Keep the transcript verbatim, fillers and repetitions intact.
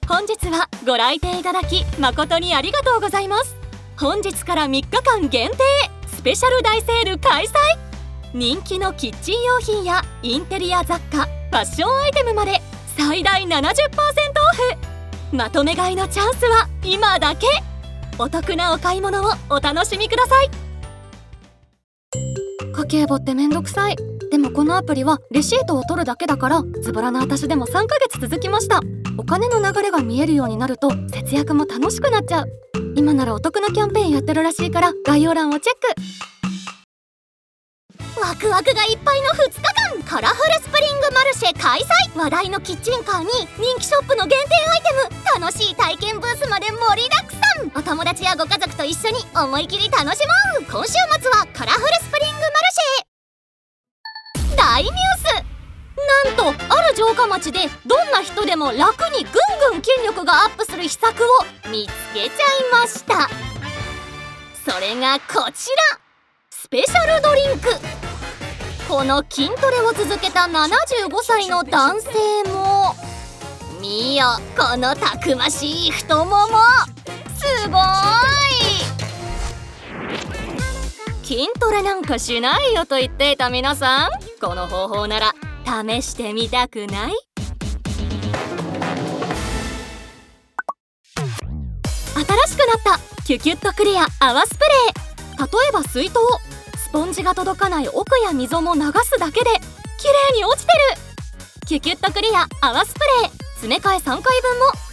本日はご来店いただき誠にありがとうございます。本日からみっかかん限定スペシャル大セール開催。人気のキッチン用品やインテリア雑貨、ファッションアイテムまで最大 ななじゅっパーセント オフ。まとめ買いのチャンスは今だけ。お得なお買い物をお楽しみください。家計簿ってめんどくさい。でもこのアプリはレシートを取るだけだからズボラな私でもさんかげつ続きました。お金の流れが見えるようになると節約も楽しくなっちゃう。今ならお得なキャンペーンやってるらしいから概要欄をチェック。ワクワクがいっぱいのふつかかん、カラフルスプリングマルシェ開催。話題のキッチンカーに人気ショップの限定アイテム、楽しい体験ブースまで盛りだくさん。お友達やご家族と一緒に思い切り楽しもう。今週末はカラフルスプリングマルシェ。大ニュース。なんとある城下町でどんな人でも楽にぐんぐん筋力がアップする秘策を見つけちゃいました。それがこちら、スペシャルドリンク。この筋トレを続けたななじゅうごさいの男性も見よ、このたくましい太もも、すごい。筋トレなんかしないよと言っていた皆さん、この方法なら試してみたくない？新しくなったキュキュットクリア泡スプレー。例えば水筒、スポンジが届かない奥や溝も流すだけで綺麗に落ちてる。キュキュットクリア泡スプレー、詰め替えさんかいぶんも